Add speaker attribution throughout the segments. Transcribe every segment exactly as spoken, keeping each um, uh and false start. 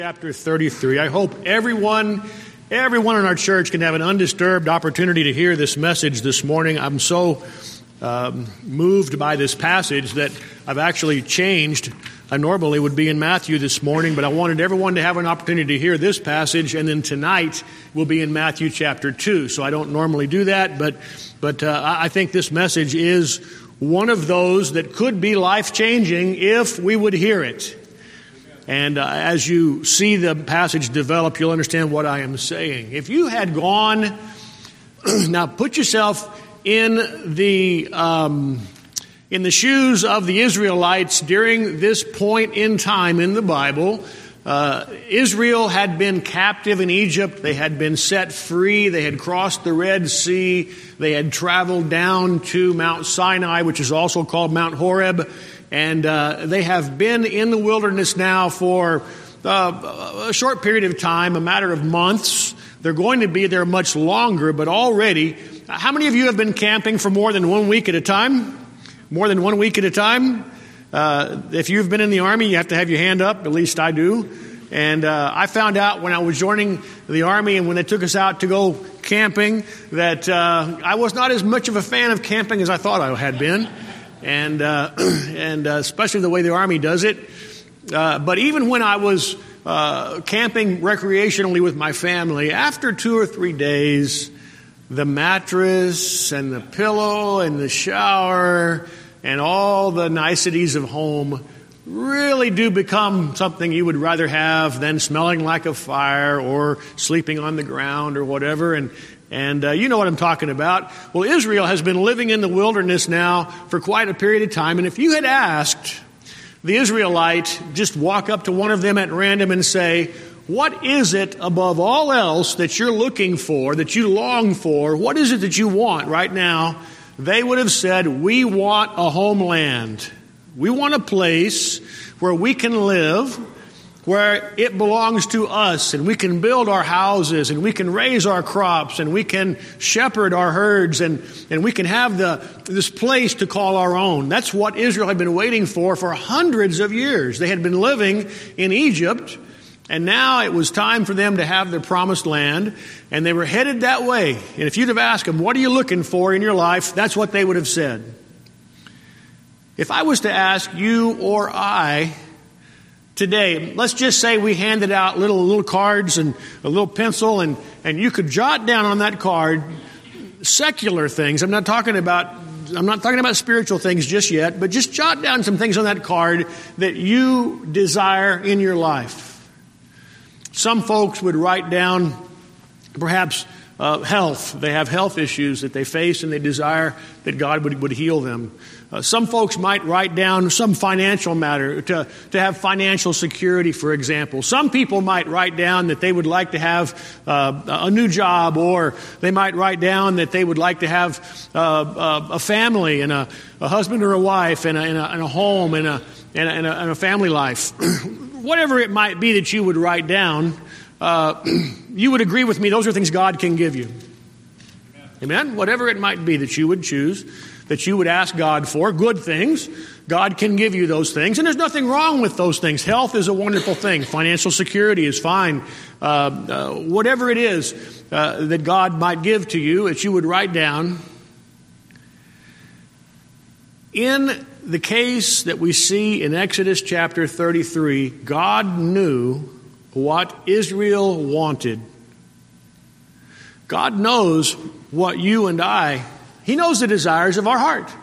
Speaker 1: Chapter thirty-three. I hope everyone, everyone in our church can have an undisturbed opportunity to hear this message this morning. I'm so um, moved by this passage that I've actually changed. I normally would be in Matthew this morning, but I wanted everyone to have an opportunity to hear this passage, and then tonight we'll be in Matthew chapter two. So I don't normally do that, but but uh, I think this message is one of those that could be life-changing if we would hear it. And uh, as you see the passage develop, you'll understand what I am saying. If you had gone, now put yourself in the um, in the shoes of the Israelites during this point in time in the Bible. Uh, Israel had been captive in Egypt. They had been set free. They had crossed the Red Sea. They had traveled down to Mount Sinai, which is also called Mount Horeb. And uh, they have been in the wilderness now for uh, a short period of time, a matter of months. They're going to be there much longer, but already, how many of you have been camping for more than one week at a time? More than one week at a time? Uh, if you've been in the Army, you have to have your hand up. At least I do. And uh, I found out when I was joining the Army and when they took us out to go camping that uh, I was not as much of a fan of camping as I thought I had been. And uh, and uh, especially the way the Army does it. Uh, but even when I was uh, camping recreationally with my family, after two or three days, the mattress and the pillow and the shower and all the niceties of home really do become something you would rather have than smelling like a fire or sleeping on the ground or whatever. And And uh, you know what I'm talking about. Well, Israel has been living in the wilderness now for quite a period of time. And if you had asked the Israelite, just walk up to one of them at random and say, what is it above all else that you're looking for, that you long for? What is it that you want right now? They would have said, we want a homeland. We want a place where we can live, where it belongs to us, and we can build our houses, and we can raise our crops, and we can shepherd our herds, and, and we can have the this place to call our own. That's what Israel had been waiting for for hundreds of years. They had been living in Egypt, and now it was time for them to have their promised land, and they were headed that way. And if you'd have asked them, what are you looking for in your life? That's what they would have said. If I was to ask you or I today, let's just say we handed out little little cards and a little pencil, and, and you could jot down on that card secular things. I'm not talking about I'm not talking about spiritual things just yet, but just jot down some things on that card that you desire in your life. Some folks would write down perhaps uh, health. They have health issues that they face, and they desire that God would, would heal them. Uh, some folks might write down some financial matter, to, to have financial security, for example. Some people might write down that they would like to have uh, a new job, or they might write down that they would like to have uh, a family and a, a husband or a wife and a, and a, and a home and a, and a, and a, and a family life. Whatever it might be that you would write down, uh, you would agree with me, those are things God can give you. Amen? Whatever it might be that you would choose, that you would ask God for, good things, God can give you those things. And there's nothing wrong with those things. Health is a wonderful thing. Financial security is fine. Uh, uh, whatever it is uh, that God might give to you, that you would write down. In the case that we see in Exodus chapter thirty-three, God knew what Israel wanted. God knows what you and I, He knows the desires of our heart.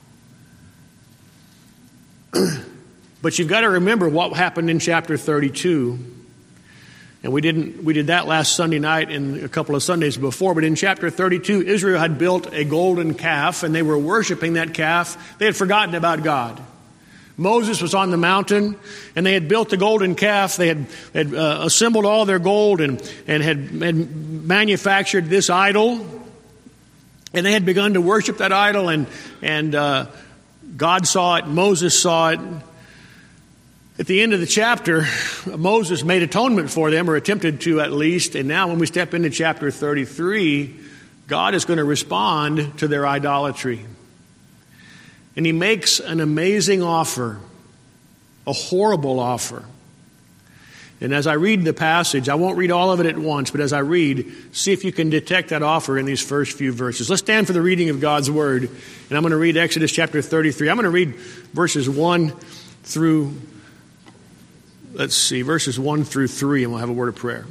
Speaker 1: But you've got to remember what happened in chapter thirty-two. And we didn't we did that last Sunday night and a couple of Sundays before. But in chapter thirty-two, Israel had built a golden calf, and they were worshiping that calf. They had forgotten about God. Moses was on the mountain, and they had built the golden calf. They had, had uh, assembled all their gold and, and had, had manufactured this idol. And they had begun to worship that idol, and, and uh, God saw it, Moses saw it. At the end of the chapter, Moses made atonement for them, or attempted to at least. And now when we step into chapter thirty-three, God is going to respond to their idolatry. And He makes an amazing offer, a horrible offer. And as I read the passage, I won't read all of it at once, but as I read, see if you can detect that offer in these first few verses. Let's stand for the reading of God's Word. And I'm going to read Exodus chapter thirty-three. I'm going to read verses one through, let's see, verses one through three, and we'll have a word of prayer.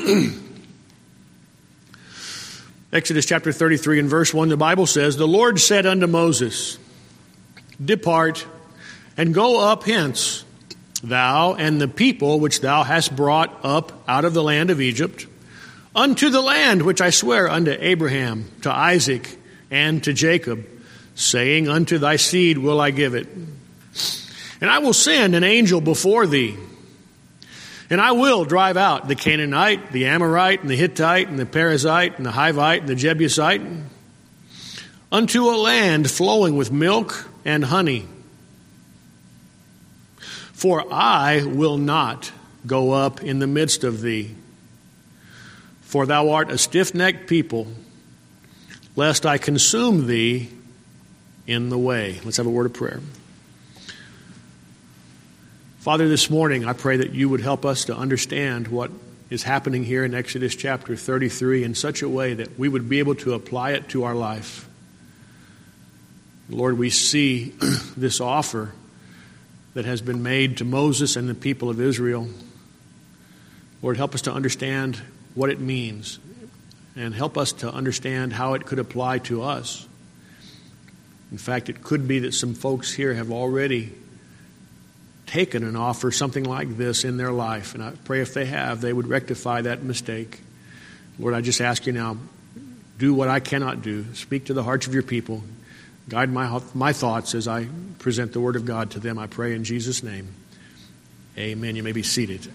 Speaker 1: Exodus chapter thirty-three and verse one, the Bible says, "The Lord said unto Moses, Depart, and go up hence, thou and the people which thou hast brought up out of the land of Egypt, unto the land which I swear unto Abraham, to Isaac, and to Jacob, saying, Unto thy seed will I give it. And I will send an angel before thee, and I will drive out the Canaanite, the Amorite, and the Hittite, and the Perizzite, and the Hivite, and the Jebusite, unto a land flowing with milk and honey. For I will not go up in the midst of thee, for thou art a stiff-necked people, lest I consume thee in the way." Let's have a word of prayer. Father, this morning I pray that you would help us to understand what is happening here in Exodus chapter thirty-three in such a way that we would be able to apply it to our life. Lord, we see this offer that has been made to Moses and the people of Israel. Lord, help us to understand what it means, and help us to understand how it could apply to us. In fact, it could be that some folks here have already taken an offer, something like this, in their life. And I pray if they have, they would rectify that mistake. Lord, I just ask you now, do what I cannot do. Speak to the hearts of your people. Guide my, my thoughts as I present the Word of God to them. I pray in Jesus' name. Amen. You may be seated.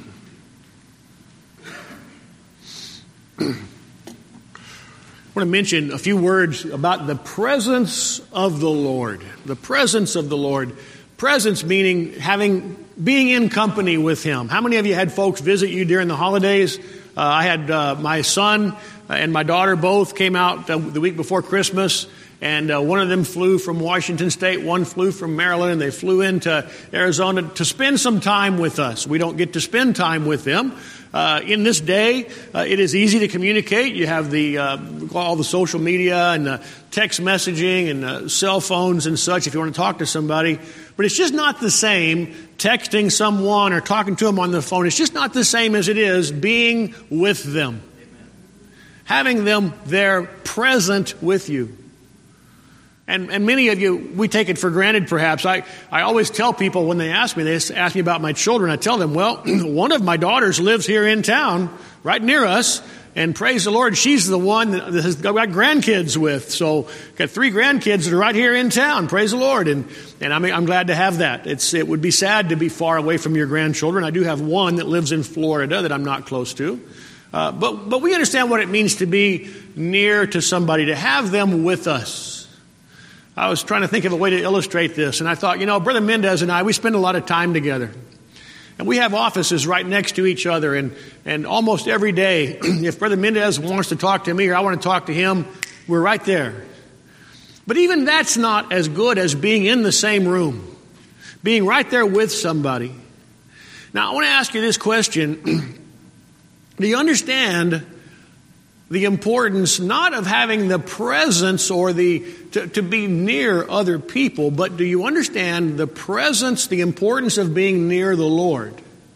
Speaker 1: I want to mention a few words about the presence of the Lord. The presence of the Lord. Presence meaning having, being in company with Him. How many of you had folks visit you during the holidays? Uh, I had uh, my son and my daughter both came out uh, the week before Christmas. And uh, one of them flew from Washington State, one flew from Maryland, and they flew into Arizona to spend some time with us. We don't get to spend time with them. Uh, in this day, uh, it is easy to communicate. You have the uh, all the social media and the text messaging and uh, cell phones and such if you want to talk to somebody. But it's just not the same texting someone or talking to them on the phone. It's just not the same as it is being with them. Amen. Having them there present with you. And, and many of you, we take it for granted perhaps. I, I always tell people when they ask me, they ask me about my children, I tell them, well, one of my daughters lives here in town, right near us, and praise the Lord, she's the one that has got grandkids with. So got three grandkids that are right here in town, praise the Lord. And, and I'm, I'm glad to have that. It's, it would be sad to be far away from your grandchildren. I do have one that lives in Florida that I'm not close to. Uh, but, but we understand what it means to be near to somebody, to have them with us. I was trying to think of a way to illustrate this, and I thought, you know, Brother Mendez and I, we spend a lot of time together. And we have offices right next to each other, and, and almost every day, if Brother Mendez wants to talk to me or I want to talk to him, we're right there. But even that's not as good as being in the same room, being right there with somebody. Now, I want to ask you this question. Do you understand the importance not of having the presence or the to, to be near other people, but do you understand the presence, the importance of being near the Lord?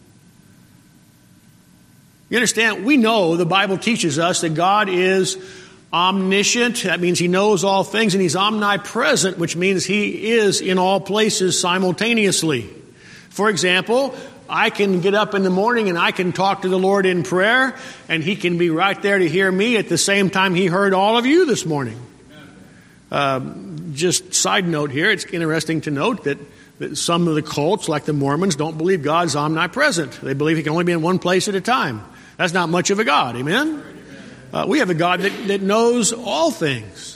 Speaker 1: You understand? We know the Bible teaches us that God is omniscient. That means He knows all things, and He's omnipresent, which means He is in all places simultaneously. For example, I can get up in the morning and I can talk to the Lord in prayer, and He can be right there to hear me at the same time He heard all of you this morning. Um, just side note here, it's interesting to note that, that some of the cults, like the Mormons, don't believe God's omnipresent. They believe He can only be in one place at a time. That's not much of a God, amen? Uh, we have a God that, that knows all things.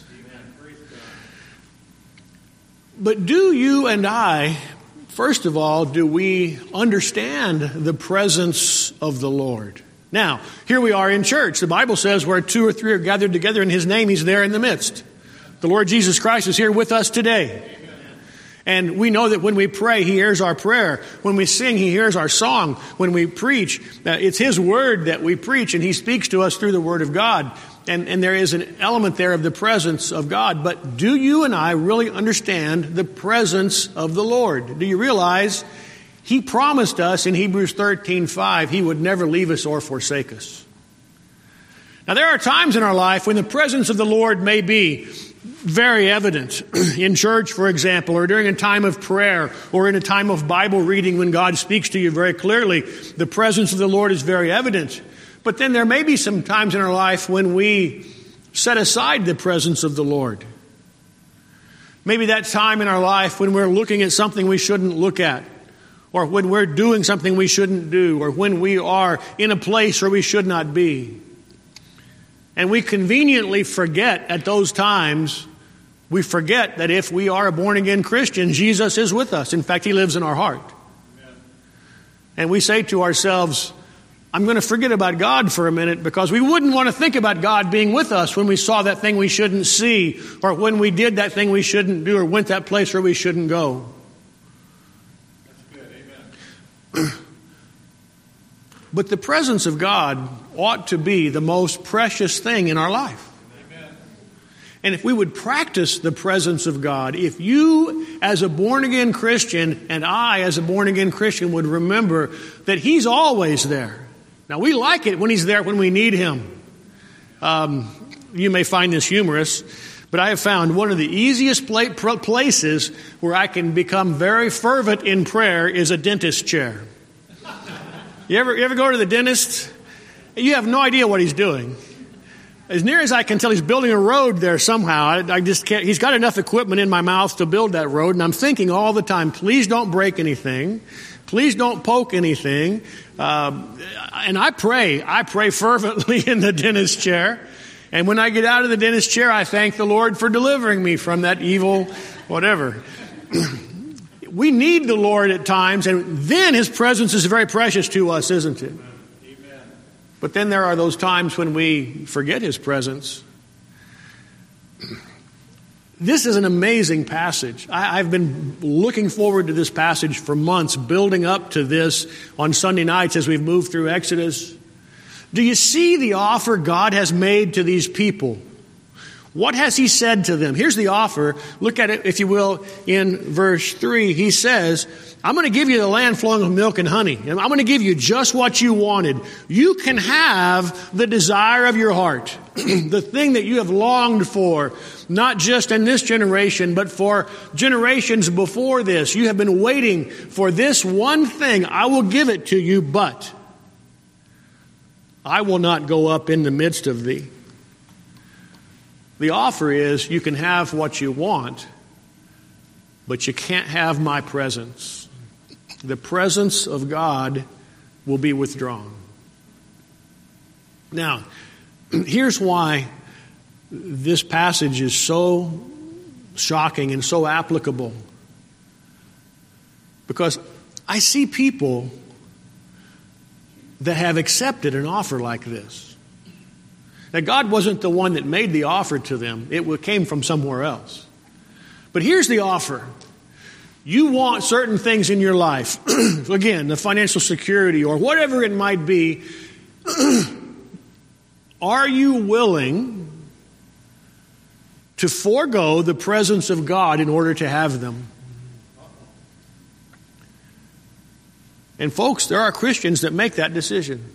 Speaker 1: But do you and I, first of all, do we understand the presence of the Lord? Now, here we are in church. The Bible says where two or three are gathered together in His name, He's there in the midst. The Lord Jesus Christ is here with us today. And we know that when we pray, He hears our prayer. When we sing, He hears our song. When we preach, uh, it's His Word that we preach, and He speaks to us through the Word of God. And, and there is an element there of the presence of God. But do you and I really understand the presence of the Lord? Do you realize He promised us in Hebrews thirteen five He would never leave us or forsake us? Now, there are times in our life when the presence of the Lord may be very evident. In church, for example, or during a time of prayer, or in a time of Bible reading when God speaks to you very clearly, the presence of the Lord is very evident. But then there may be some times in our life when we set aside the presence of the Lord. Maybe that time in our life when we're looking at something we shouldn't look at, or when we're doing something we shouldn't do, or when we are in a place where we should not be. And we conveniently forget at those times, we forget that if we are a born-again Christian, Jesus is with us. In fact, He lives in our heart. Amen. And we say to ourselves, I'm going to forget about God for a minute, because we wouldn't want to think about God being with us when we saw that thing we shouldn't see, or when we did that thing we shouldn't do, or went that place where we shouldn't go. That's good. Amen. But the presence of God ought to be the most precious thing in our life. Amen. And if we would practice the presence of God, if you as a born-again Christian and I as a born-again Christian would remember that He's always there. Now, we like it when He's there when we need Him. Um, you may find this humorous, but I have found one of the easiest pla- places where I can become very fervent in prayer is a dentist chair. You ever, you ever go to the dentist? You have no idea what he's doing. As near as I can tell, he's building a road there somehow. I, I just can't. He's got enough equipment in my mouth to build that road, and I'm thinking all the time, please don't break anything. Please don't poke anything. Uh, and I pray. I pray fervently in the dentist chair. And when I get out of the dentist chair, I thank the Lord for delivering me from that evil whatever. We need the Lord at times, and then His presence is very precious to us, isn't it? Amen. But then there are those times when we forget His presence. This is an amazing passage. I, I've been looking forward to this passage for months, building up to this on Sunday nights as we've moved through Exodus. Do you see the offer God has made to these people? What has He said to them? Here's the offer. Look at it, if you will, in verse three. He says, I'm going to give you the land flowing with milk and honey. And I'm going to give you just what you wanted. You can have the desire of your heart, the thing that you have longed for, not just in this generation, but for generations before this. You have been waiting for this one thing. I will give it to you, but I will not go up in the midst of thee. The offer is you can have what you want, but you can't have my presence. The presence of God will be withdrawn. Now, here's why this passage is so shocking and so applicable. Because I see people that have accepted an offer like this. Now, God wasn't the one that made the offer to them. It came from somewhere else. But here's the offer. You want certain things in your life. Again, the financial security or whatever it might be. Are you willing to forego the presence of God in order to have them? And folks, there are Christians that make that decision.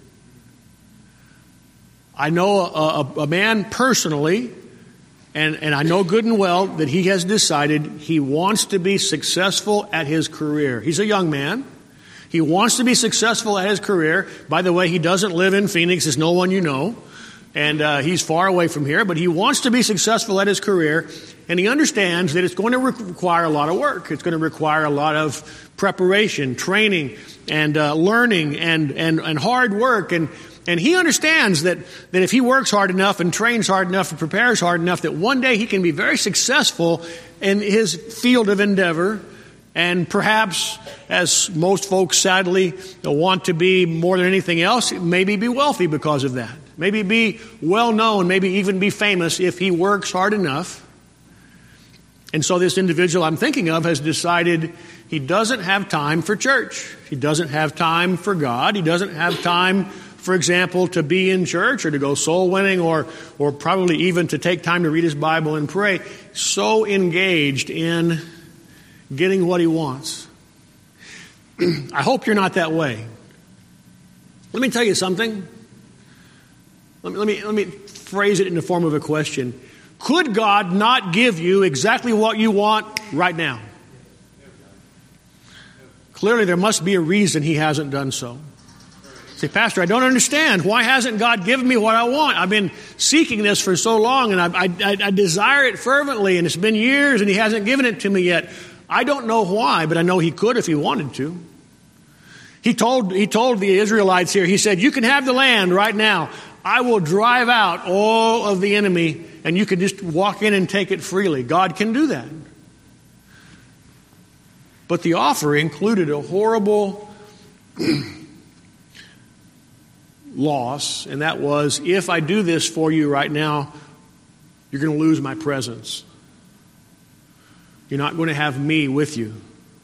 Speaker 1: I know a, a, a man personally, and, and I know good and well that he has decided he wants to be successful at his career. He's a young man. He wants to be successful at his career. By the way, he doesn't live in Phoenix. There's no one you know. And uh, he's far away from here. But he wants to be successful at his career. And he understands that it's going to require a lot of work. It's going to require a lot of preparation, training, and uh, learning, and, and, and hard work. And And he understands that, that if he works hard enough and trains hard enough and prepares hard enough, that one day he can be very successful in his field of endeavor. And perhaps, as most folks sadly want to be more than anything else, maybe be wealthy because of that. Maybe be well known, maybe even be famous if he works hard enough. And so this individual I'm thinking of has decided he doesn't have time for church. He doesn't have time for God. He doesn't have time, for example, to be in church or to go soul winning or, or probably even to take time to read his Bible and pray. So engaged in getting what he wants. I hope you're not that way. Let me tell you something. Let me, let me, let me phrase it in the form of a question. Could God not give you exactly what you want right now? Clearly, there must be a reason he hasn't done so. Say, Pastor, I don't understand. Why hasn't God given me what I want? I've been seeking this for so long, and I, I, I desire it fervently, and it's been years, and he hasn't given it to me yet. I don't know why, but I know he could if he wanted to. He told, he told the Israelites here, he said, you can have the land right now. I will drive out all of the enemy, and you can just walk in and take it freely. God can do that. But the offer included a horrible loss, and that was, if I do this for you right now, you're going to lose my presence. You're not going to have me with you.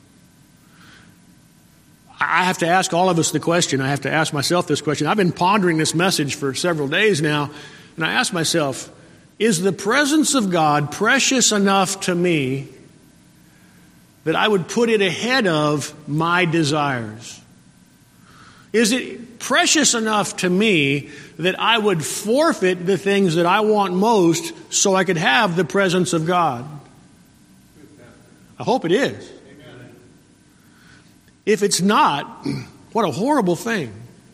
Speaker 1: I have to ask all of us the question. I have to ask myself this question. I've been pondering this message for several days now, and I ask myself, is the presence of God precious enough to me that I would put it ahead of my desires? Is it precious enough to me that I would forfeit the things that I want most so I could have the presence of God? I hope it is. If it's not, what a horrible thing.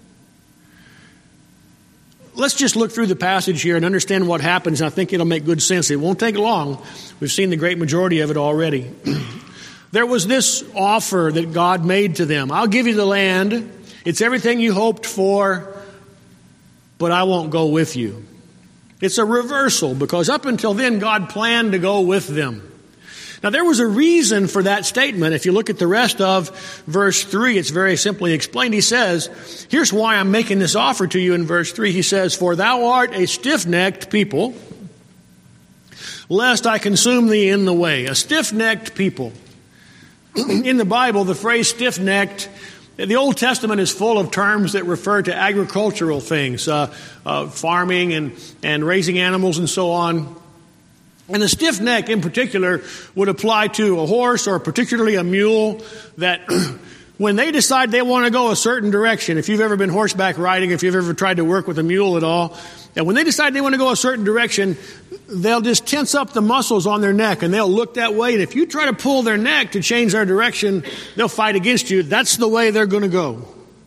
Speaker 1: Let's just look through the passage here and understand what happens. I think it'll make good sense. It won't take long. We've seen the great majority of it already. There was this offer that God made to them. I'll give you the land. It's everything you hoped for, but I won't go with you. It's a reversal, because up until then, God planned to go with them. Now, there was a reason for that statement. If you look at the rest of verse three, it's very simply explained. He says, here's why I'm making this offer to you in verse three. He says, for thou art a stiff-necked people, lest I consume thee in the way. A stiff-necked people. In the Bible, the phrase stiff-necked, the Old Testament is full of terms that refer to agricultural things, uh, uh, farming and, and raising animals and so on. And the stiff neck in particular would apply to a horse, or particularly a mule, that when they decide they want to go a certain direction, if you've ever been horseback riding, if you've ever tried to work with a mule at all, and when they decide they want to go a certain direction, they'll just tense up the muscles on their neck and they'll look that way. And if you try to pull their neck to change their direction, they'll fight against you. That's the way they're going to go.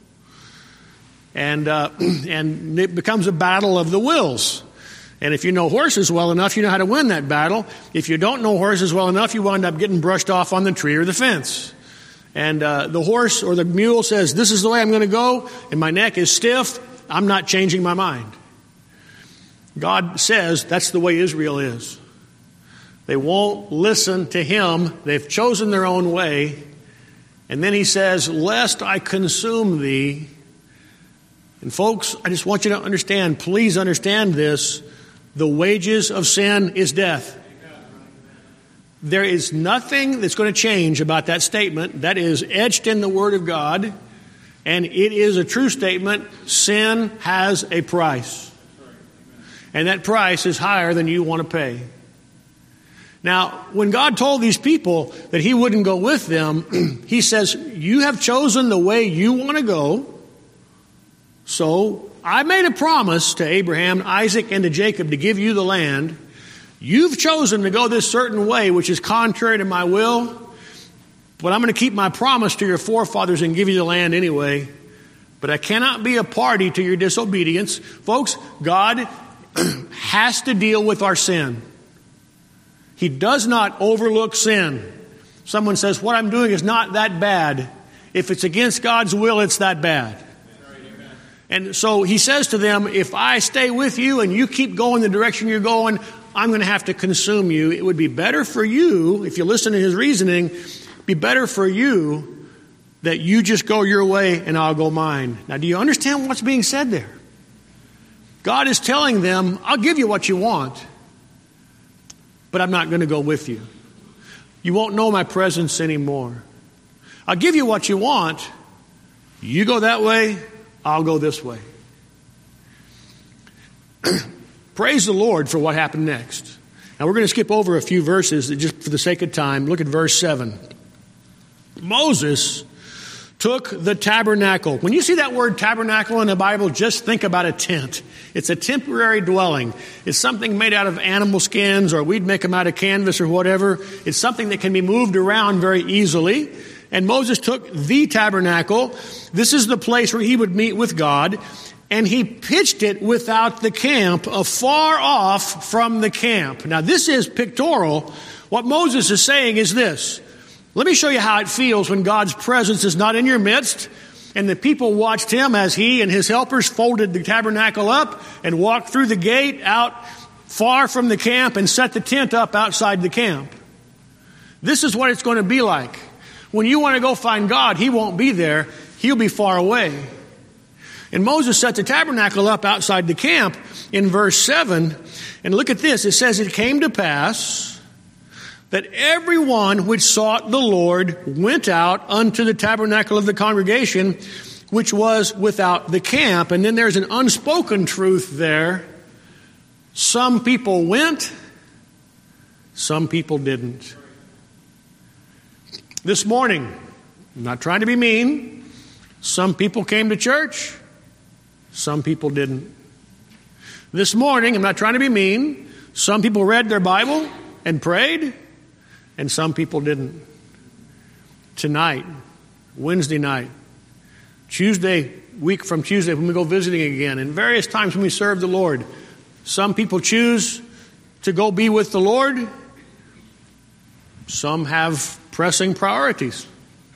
Speaker 1: And, uh, and it becomes a battle of the wills. And if you know horses well enough, you know how to win that battle. If you don't know horses well enough, you wind up getting brushed off on the tree or the fence. And uh, the horse or the mule says, this is the way I'm going to go, and my neck is stiff. I'm not changing my mind. God says that's the way Israel is. They won't listen to him. They've chosen their own way. And then he says, lest I consume thee. And folks, I just want you to understand, please understand this. The wages of sin is death. There is nothing that's going to change about that statement. That is etched in the Word of God. And it is a true statement. Sin has a price. And that price is higher than you want to pay. Now, when God told these people that he wouldn't go with them, he says, you have chosen the way you want to go. So I made a promise to Abraham, Isaac, and to Jacob to give you the land. You've chosen to go this certain way, which is contrary to my will. But I'm going to keep my promise to your forefathers and give you the land anyway. But I cannot be a party to your disobedience. Folks, God has to deal with our sin. He does not overlook sin. Someone says, what I'm doing is not that bad. If it's against God's will, it's that bad. And so he says to them, if I stay with you and you keep going the direction you're going, I'm going to have to consume you. It would be better for you, if you listen to his reasoning, be better for you that you just go your way and I'll go mine. Now, do you understand what's being said there? God is telling them, I'll give you what you want, but I'm not going to go with you. You won't know my presence anymore. I'll give you what you want. You go that way, I'll go this way. Praise the Lord for what happened next. Now we're going to skip over a few verses just for the sake of time. Look at verse seven. Moses took the tabernacle. When you see that word tabernacle in the Bible, just think about a tent. It's a temporary dwelling. It's something made out of animal skins, or we'd make them out of canvas or whatever. It's something that can be moved around very easily. And Moses took the tabernacle. This is the place where he would meet with God. And he pitched it without the camp, afar off from the camp. Now this is pictorial. What Moses is saying is this. Let me show you how it feels when God's presence is not in your midst. And the people watched him as he and his helpers folded the tabernacle up and walked through the gate out far from the camp and set the tent up outside the camp. This is what it's going to be like. When you want to go find God, he won't be there. He'll be far away. And Moses set the tabernacle up outside the camp in verse seven. And look at this. It says, it came to pass that everyone which sought the Lord went out unto the tabernacle of the congregation, which was without the camp. And then there's an unspoken truth there. Some people went, some people didn't. This morning, I'm not trying to be mean, some people came to church, some people didn't. This morning, I'm not trying to be mean, some people read their Bible and prayed, and some people didn't. Tonight, Wednesday night, Tuesday, week from Tuesday when we go visiting again, and various times when we serve the Lord, some people choose to go be with the Lord. Some have pressing priorities.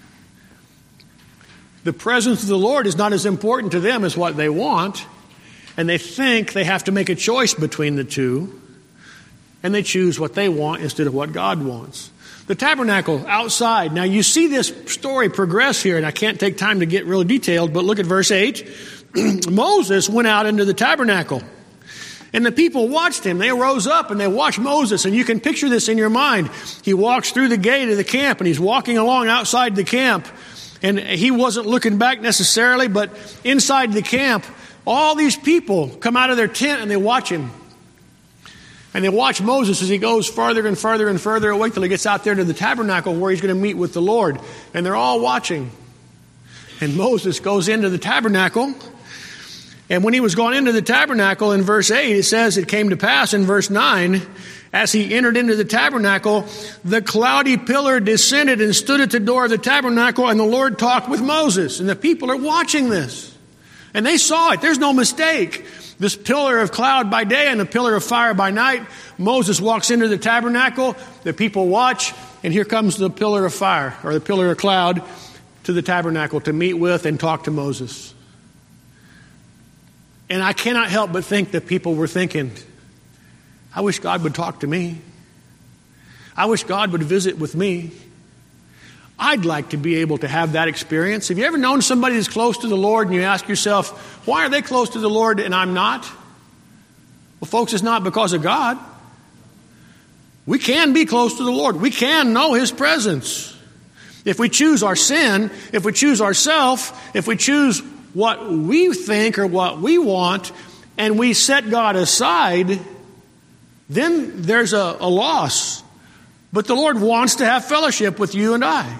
Speaker 1: The presence of the Lord is not as important to them as what they want, and they think they have to make a choice between the two, and they choose what they want instead of what God wants. The tabernacle outside. Now you see this story progress here, and I can't take time to get real detailed, but look at verse eight. Moses went out into the tabernacle, and the people watched him. They rose up and they watched Moses, and you can picture this in your mind. He walks through the gate of the camp, and he's walking along outside the camp, and he wasn't looking back necessarily, but inside the camp, all these people come out of their tent and they watch him. And they watch Moses as he goes farther and farther and further away till he gets out there to the tabernacle where he's going to meet with the Lord. And they're all watching. And Moses goes into the tabernacle. And when he was going into the tabernacle in verse eight, it says it came to pass in verse nine, as he entered into the tabernacle, the cloudy pillar descended and stood at the door of the tabernacle, and the Lord talked with Moses. And the people are watching this. And they saw it. There's no mistake. This pillar of cloud by day and a pillar of fire by night. Moses walks into the tabernacle. The people watch. And here comes the pillar of fire or the pillar of cloud to the tabernacle to meet with and talk to Moses. And I cannot help but think that people were thinking, I wish God would talk to me. I wish God would visit with me. I'd like to be able to have that experience. Have you ever known somebody that's close to the Lord and you ask yourself, why are they close to the Lord and I'm not? Well, folks, it's not because of God. We can be close to the Lord. We can know His presence. If we choose our sin, if we choose ourselves, if we choose what we think or what we want, and we set God aside, then there's a, a loss. But the Lord wants to have fellowship with you and I.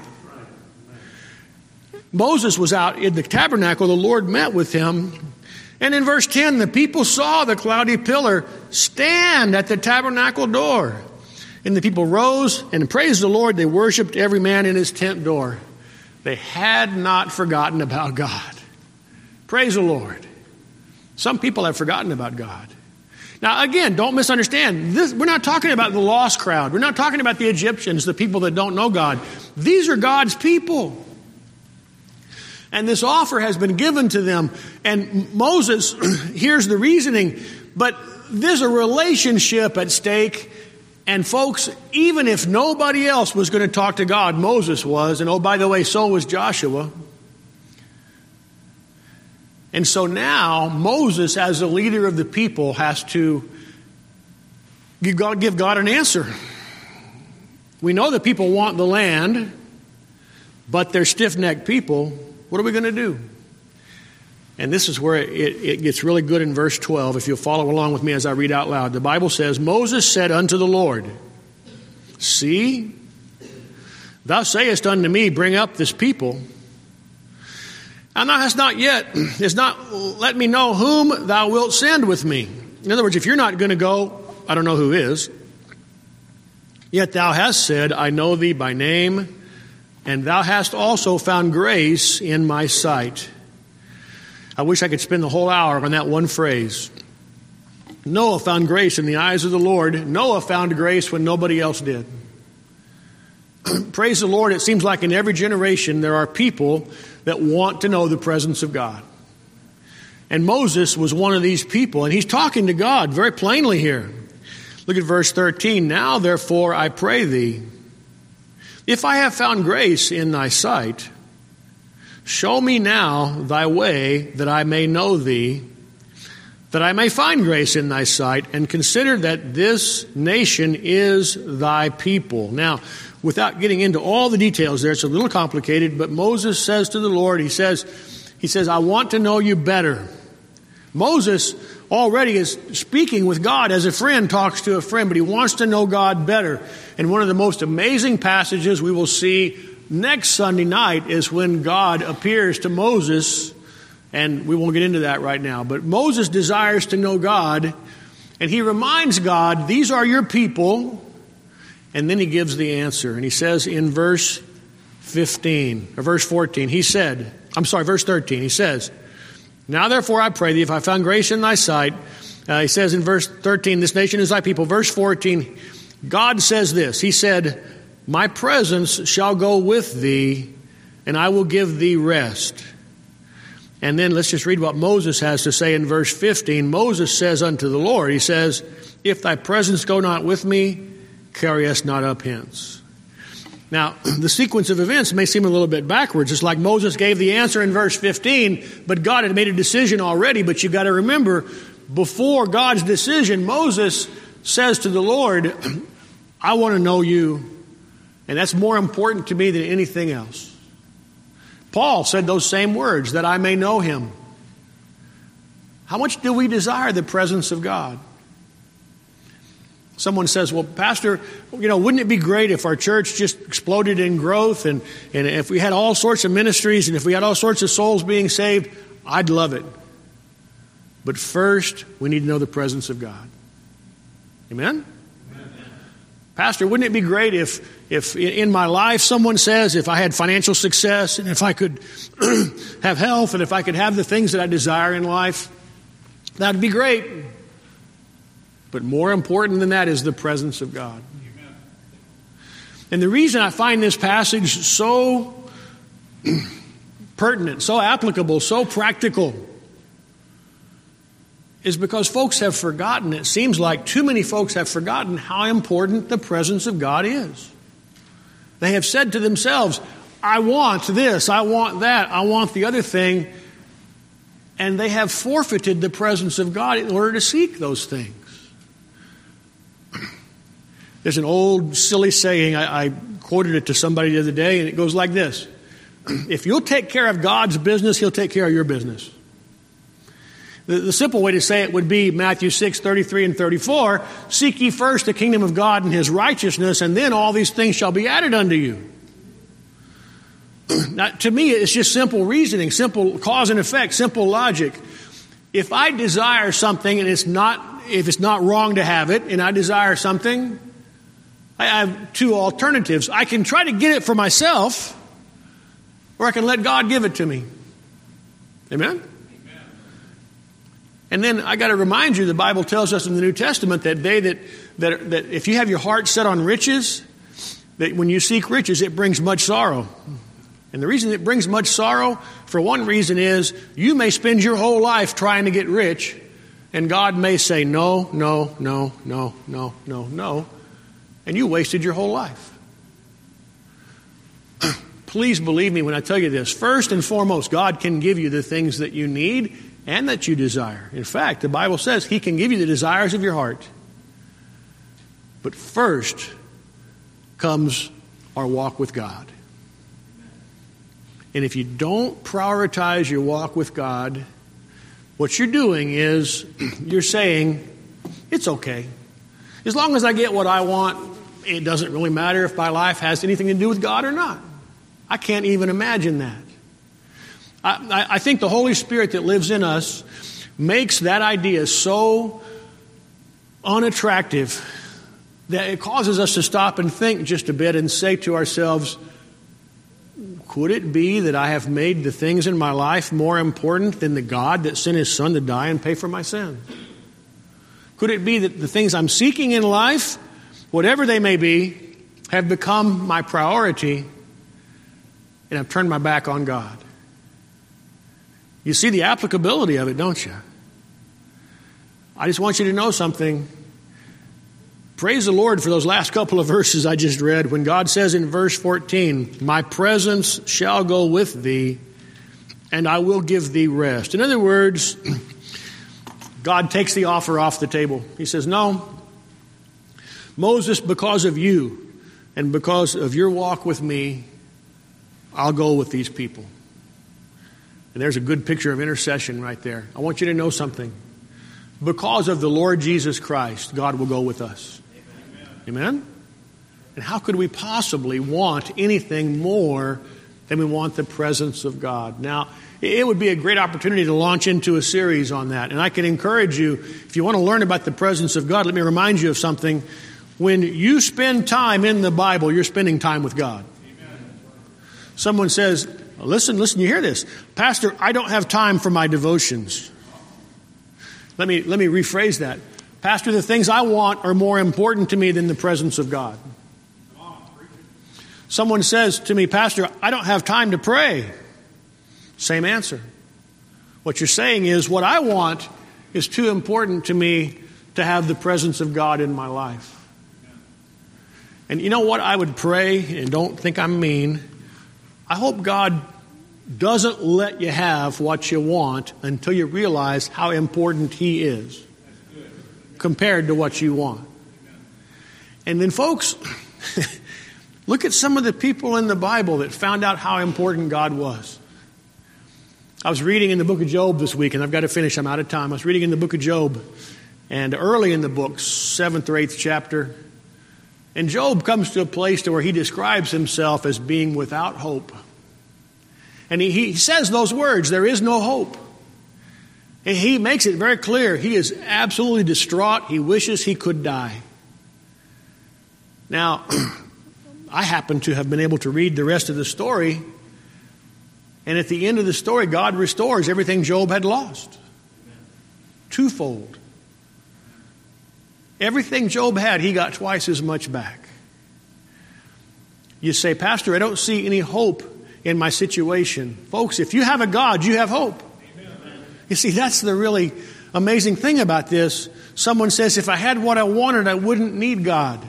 Speaker 1: Moses was out in the tabernacle. The Lord met with him. And in verse ten, the people saw the cloudy pillar stand at the tabernacle door. And the people rose and praised the Lord. They worshiped every man in his tent door. They had not forgotten about God. Praise the Lord. Some people have forgotten about God. Now, again, don't misunderstand. This, we're not talking about the lost crowd. We're not talking about the Egyptians, the people that don't know God. These are God's people. And this offer has been given to them. And Moses, here's the reasoning, but there's a relationship at stake. And folks, even if nobody else was going to talk to God, Moses was. And oh, by the way, so was Joshua. And so now Moses, as the leader of the people, has to give God, give God an answer. We know that people want the land, but they're stiff-necked people. What are we going to do? And this is where it, it gets really good in verse twelve, if you'll follow along with me as I read out loud. The Bible says, Moses said unto the Lord, See, thou sayest unto me, bring up this people. And thou hast not yet, hast not let me know whom thou wilt send with me. In other words, if you're not going to go, I don't know who is. Yet thou hast said, I know thee by name, and thou hast also found grace in my sight. I wish I could spend the whole hour on that one phrase. Noah found grace in the eyes of the Lord. Noah found grace when nobody else did. Praise the Lord, it seems like in every generation there are people that want to know the presence of God. And Moses was one of these people, and he's talking to God very plainly here. Look at verse thirteen. Now, therefore, I pray thee, if I have found grace in thy sight, show me now thy way, that I may know thee, that I may find grace in thy sight, and consider that this nation is thy people. Now, without getting into all the details there, it's a little complicated, but Moses says to the Lord, he says, he says, I want to know you better. Moses already is speaking with God as a friend talks to a friend, but he wants to know God better. And one of the most amazing passages we will see next Sunday night is when God appears to Moses, and we won't get into that right now. But Moses desires to know God, and he reminds God, these are your people, and then he gives the answer. And he says in verse fifteen, or verse fourteen, he said, I'm sorry, verse thirteen, he says, Now therefore I pray thee, if I found grace in thy sight, uh, he says in verse thirteen, this nation is thy people. Verse fourteen, God says this, he said, My presence shall go with thee, and I will give thee rest. And then let's just read what Moses has to say in verse fifteen. Moses says unto the Lord, he says, If thy presence go not with me, carry us not up hence. Now, the sequence of events may seem a little bit backwards. It's like Moses gave the answer in verse fifteen, but God had made a decision already. But you've got to remember, before God's decision, Moses says to the Lord, I want to know you, and that's more important to me than anything else. Paul said those same words, that I may know him. How much do we desire the presence of God? Someone says, well, Pastor, you know, wouldn't it be great if our church just exploded in growth and, and if we had all sorts of ministries and if we had all sorts of souls being saved? I'd love it. But first, we need to know the presence of God. Amen? Amen. Pastor, wouldn't it be great if, if in my life someone says if I had financial success and if I could have health and if I could have the things that I desire in life? That'd be great. But more important than that is the presence of God. Amen. And the reason I find this passage so pertinent, so applicable, so practical is because folks have forgotten, it seems like too many folks have forgotten how important the presence of God is. They have said to themselves, I want this, I want that, I want the other thing, and they have forfeited the presence of God in order to seek those things. There's an old silly saying, I, I quoted it to somebody the other day, and it goes like this. If you'll take care of God's business, he'll take care of your business. The, the simple way to say it would be Matthew six, thirty-three and thirty-four, seek ye first the kingdom of God and his righteousness, and then all these things shall be added unto you. Now, to me, it's just simple reasoning, simple cause and effect, simple logic. If I desire something and it's not, if it's not wrong to have it, and I desire something, I have two alternatives. I can try to get it for myself, or I can let God give it to me. Amen? Amen. And then I got to remind you, the Bible tells us in the New Testament that they that, that that if you have your heart set on riches, that when you seek riches, it brings much sorrow. And the reason it brings much sorrow, for one reason, is you may spend your whole life trying to get rich, and God may say no, no, no, no, no, no, no. And you wasted your whole life. Please believe me when I tell you this. First and foremost, God can give you the things that you need and that you desire. In fact, the Bible says he can give you the desires of your heart. But first, comes our walk with God. And if you don't prioritize your walk with God, what you're doing is you're saying, it's okay. As long as I get what I want, it doesn't really matter if my life has anything to do with God or not. I can't even imagine that. I, I think the Holy Spirit that lives in us makes that idea so unattractive that it causes us to stop and think just a bit and say to ourselves, could it be that I have made the things in my life more important than the God that sent His Son to die and pay for my sins? Could it be that the things I'm seeking in life, whatever they may be, have become my priority and I've turned my back on God? You see the applicability of it, don't you? I just want you to know something. Praise the Lord for those last couple of verses I just read when God says in verse fourteen, my presence shall go with thee and I will give thee rest. In other words, God takes the offer off the table. He says, no, Moses, because of you and because of your walk with me, I'll go with these people. And there's a good picture of intercession right there. I want you to know something. Because of the Lord Jesus Christ, God will go with us. Amen? Amen? And how could we possibly want anything more than we want the presence of God? Now, it would be a great opportunity to launch into a series on that. And I can encourage you, if you want to learn about the presence of God, let me remind you of something. When you spend time in the Bible, you're spending time with God. Amen. Someone says, listen, listen, you hear this. Pastor, I don't have time for my devotions. Let me, let me rephrase that. Pastor, the things I want are more important to me than the presence of God. Someone says to me, Pastor, I don't have time to pray. Same answer. What you're saying is what I want is too important to me to have the presence of God in my life. And you know what I would pray, and don't think I'm mean, I hope God doesn't let you have what you want until you realize how important He is compared to what you want. And then, folks, look at some of the people in the Bible that found out how important God was. I was reading in the book of Job this week, and I've got to finish. I'm out of time. I was reading in the book of Job, and early in the book, seventh or eighth chapter, and Job comes to a place to where he describes himself as being without hope. And he, he says those words, there is no hope. And he makes it very clear. He is absolutely distraught. He wishes he could die. Now, I happen to have been able to read the rest of the story. And at the end of the story, God restores everything Job had lost. Twofold. Everything Job had, he got twice as much back. You say, Pastor, I don't see any hope in my situation. Folks, if you have a God, you have hope. Amen. You see, that's the really amazing thing about this. Someone says, if I had what I wanted, I wouldn't need God.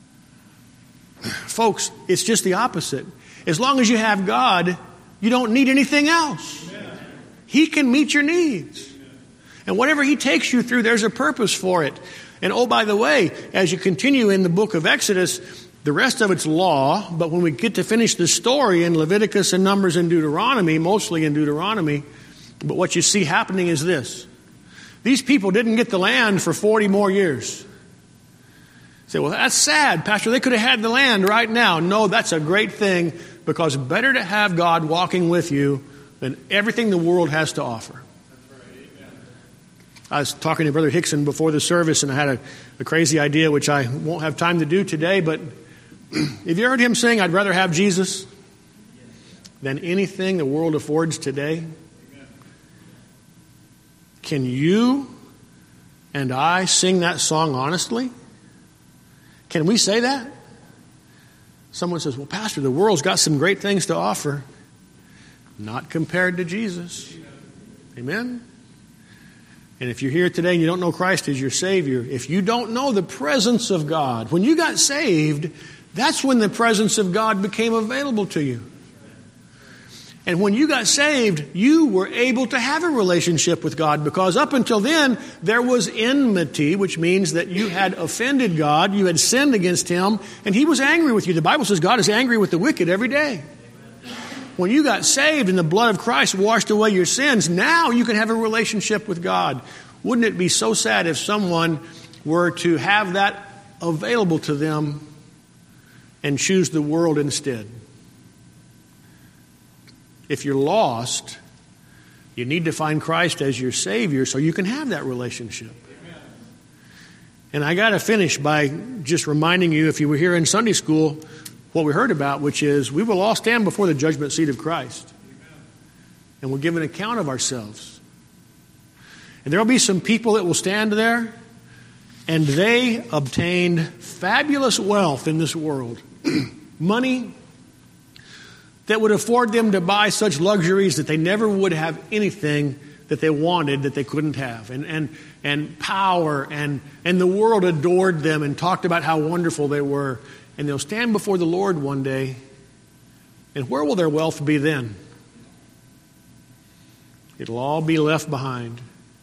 Speaker 1: Folks, it's just the opposite. As long as you have God, you don't need anything else. Amen. He can meet your needs. Amen. And whatever He takes you through, there's a purpose for it. And oh, by the way, as you continue in the book of Exodus, the rest of it's law, but when we get to finish the story in Leviticus and Numbers and Deuteronomy, mostly in Deuteronomy, but what you see happening is this. These people didn't get the land for forty more years. You say, well, that's sad, Pastor. They could have had the land right now. No, that's a great thing, because better to have God walking with you than everything the world has to offer. I was talking to Brother Hickson before the service, and I had a, a crazy idea, which I won't have time to do today, but have you heard him saying, I'd rather have Jesus than anything the world affords today? Can you and I sing that song honestly? Can we say that? Someone says, well, Pastor, the world's got some great things to offer. Not compared to Jesus. Amen? And if you're here today and you don't know Christ as your Savior, if you don't know the presence of God, when you got saved, that's when the presence of God became available to you. And when you got saved, you were able to have a relationship with God, because up until then, there was enmity, which means that you had offended God, you had sinned against Him, and He was angry with you. The Bible says God is angry with the wicked every day. When you got saved and the blood of Christ washed away your sins, now you can have a relationship with God. Wouldn't it be so sad if someone were to have that available to them and choose the world instead? If you're lost, you need to find Christ as your Savior so you can have that relationship. Amen. And I got to finish by just reminding you, if you were here in Sunday school, what we heard about, which is we will all stand before the judgment seat of Christ. Amen. And we'll give an account of ourselves. And there will be some people that will stand there, and they obtained fabulous wealth in this world. Money that would afford them to buy such luxuries that they never would have anything that they wanted that they couldn't have. And and and power, and, and the world adored them and talked about how wonderful they were. And they'll stand before the Lord one day, and where will their wealth be then? It'll all be left behind.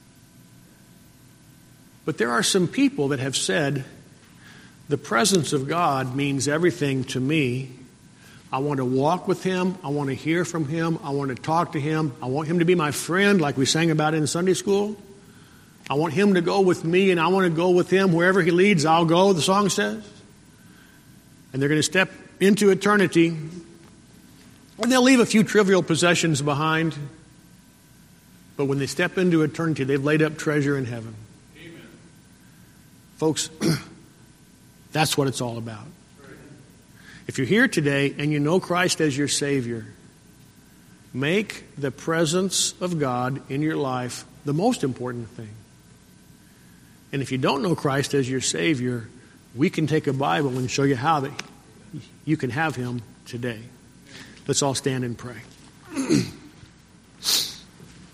Speaker 1: But there are some people that have said, the presence of God means everything to me. I want to walk with Him. I want to hear from Him. I want to talk to Him. I want Him to be my friend, like we sang about in Sunday school. I want Him to go with me, and I want to go with Him. Wherever He leads, I'll go, the song says. And they're going to step into eternity, and they'll leave a few trivial possessions behind. But when they step into eternity, they've laid up treasure in heaven. Amen. Folks, that's what it's all about. If you're here today and you know Christ as your Savior, make the presence of God in your life the most important thing. And if you don't know Christ as your Savior, we can take a Bible and show you how that you can have Him today. Let's all stand and pray.